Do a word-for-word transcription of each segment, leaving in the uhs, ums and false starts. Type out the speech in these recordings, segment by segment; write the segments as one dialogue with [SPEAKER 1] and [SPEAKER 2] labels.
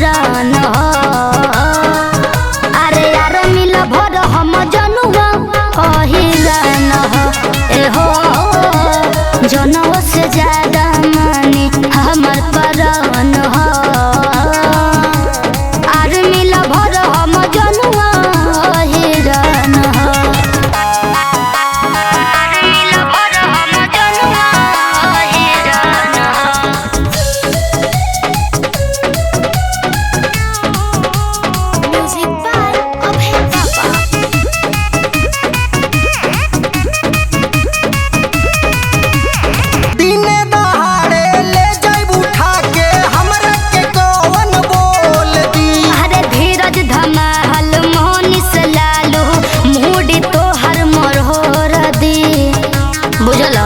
[SPEAKER 1] परान हो। अरे यार मिल भर हम जनुआ कहिरान हो। ए हो जनवा से ज्यादा मानी हमर परान हो। अरे मिल भर हम जनुआ कहिरान हो। अरे मिल भर हम जनुआ कहिरान हो। Music by Abhay Papa.
[SPEAKER 2] दिने दहाड़े ले जाइब उठा के हमरा के कौन बोल दी।
[SPEAKER 1] अरे धीरज धमाल मोहनिस लालू मूडी तोहर मोरहोर दी बुझलो।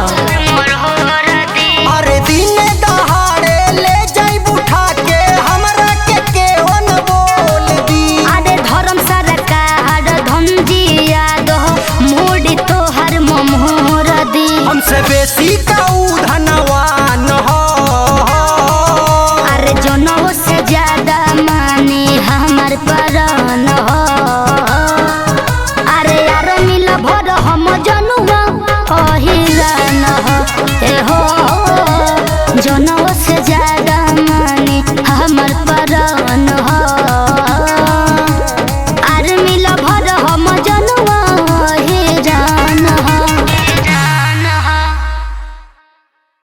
[SPEAKER 2] अरे दिने दहाड़े ले जाइब उठा के हमरा के कौन बोल दी।
[SPEAKER 1] अरे धर्म सरकार धमजिया दो मूडी तोहर मोहर दी।
[SPEAKER 2] हमसे बेसी का ऊ धनवान हो।
[SPEAKER 1] अरे जनों से ज्यादा मानी हमर परान हो। अरे यार मिल भर हम जनुआ कहिरान हो। ए हो जनों से ज्यादा मानी हमर परान हो।